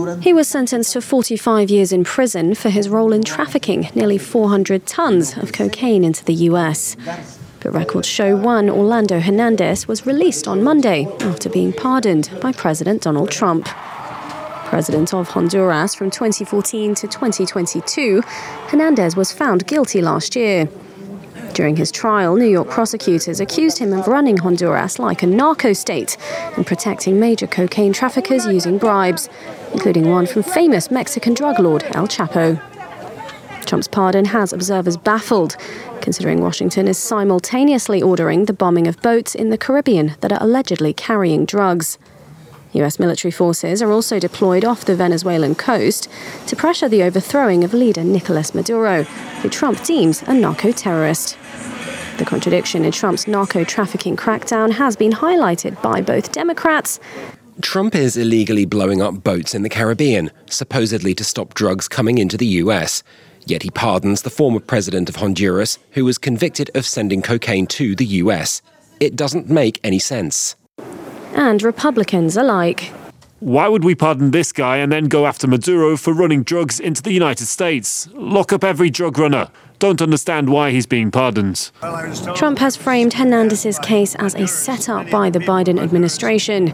He was sentenced to 45 years in prison for his role in trafficking nearly 400 tons of cocaine into the US. But records show one Orlando Hernandez was released on Monday after being pardoned by President Donald Trump. President of Honduras from 2014 to 2022, Hernandez was found guilty last year. During his trial, New York prosecutors accused him of running Honduras like a narco state and protecting major cocaine traffickers using bribes, including one from famous Mexican drug lord El Chapo. Trump's pardon has observers baffled, considering Washington is simultaneously ordering the bombing of boats in the Caribbean that are allegedly carrying drugs. US military forces are also deployed off the Venezuelan coast to pressure the overthrowing of leader Nicolas Maduro, who Trump deems a narco-terrorist. The contradiction in Trump's narco-trafficking crackdown has been highlighted by both Democrats. Trump is illegally blowing up boats in the Caribbean, supposedly to stop drugs coming into the US. Yet he pardons the former president of Honduras, who was convicted of sending cocaine to the US. It doesn't make any sense. And Republicans alike. Why would we pardon this guy and then go after Maduro for running drugs into the United States? Lock up every drug runner. Don't understand why he's being pardoned. Trump has framed Hernandez's case as a setup by the Biden administration.